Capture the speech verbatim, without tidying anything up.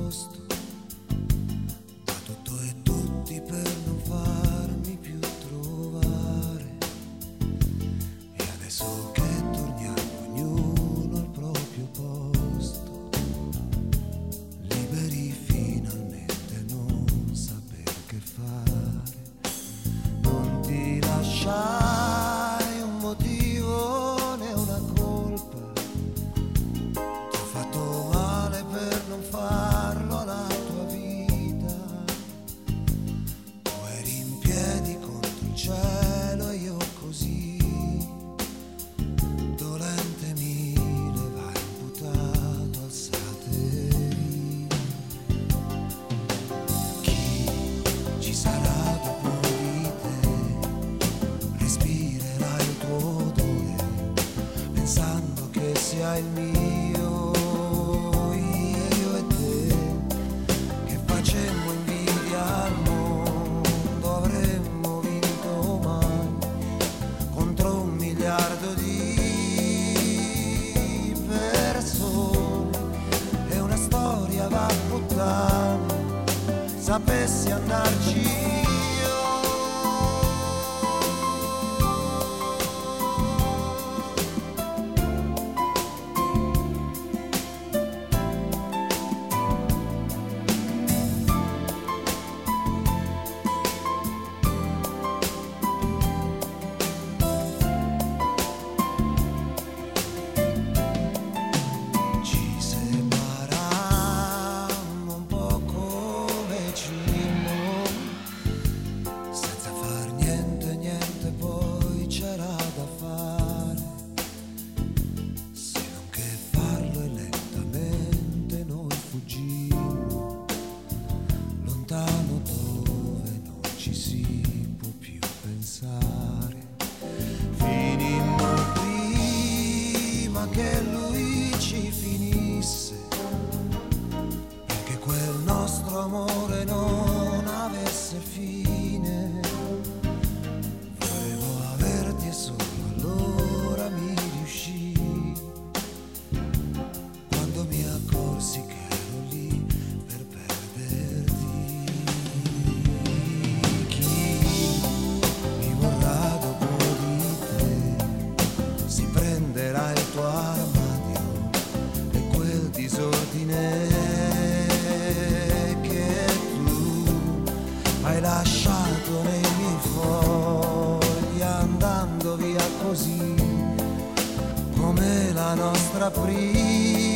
nascosto da tutto e tutti per non farmi più trovare. E adesso che torniamo ognuno al proprio posto, liberi finalmente, non saper che fare, non ti lasciare un motivo né una colpa. Ti ho fatto male per non farlo alla tua vita. Tu eri in piedi contro il cielo e io così, dolente mi levai imputato, alzatevi. Chi ci sarà dopo di te? Respirerai il tuo odore pensando che sia il mio. Io e te che facemmo invidia al mondo, avremmo vinto mai contro un miliardo di persone. E una storia va a puttane, sapessi andarci io. Ci separammo un po' come cimmo, senza far niente, niente poi c'era da fare, se non che farlo, e lentamente noi fuggimmo, lontano dove non ci si può più pensare. Finimmo prima che lui ci finisse, perché quel nostro amore non avesse fine. Volevo averti e solo allora mi riuscì, quando mi accorsi che ero lì per perderti. Chi mi vorrà dopo di te si prenderà il tuo armadio e quel disordine che tu hai lasciato nei miei fogli, andando via così come la nostra prima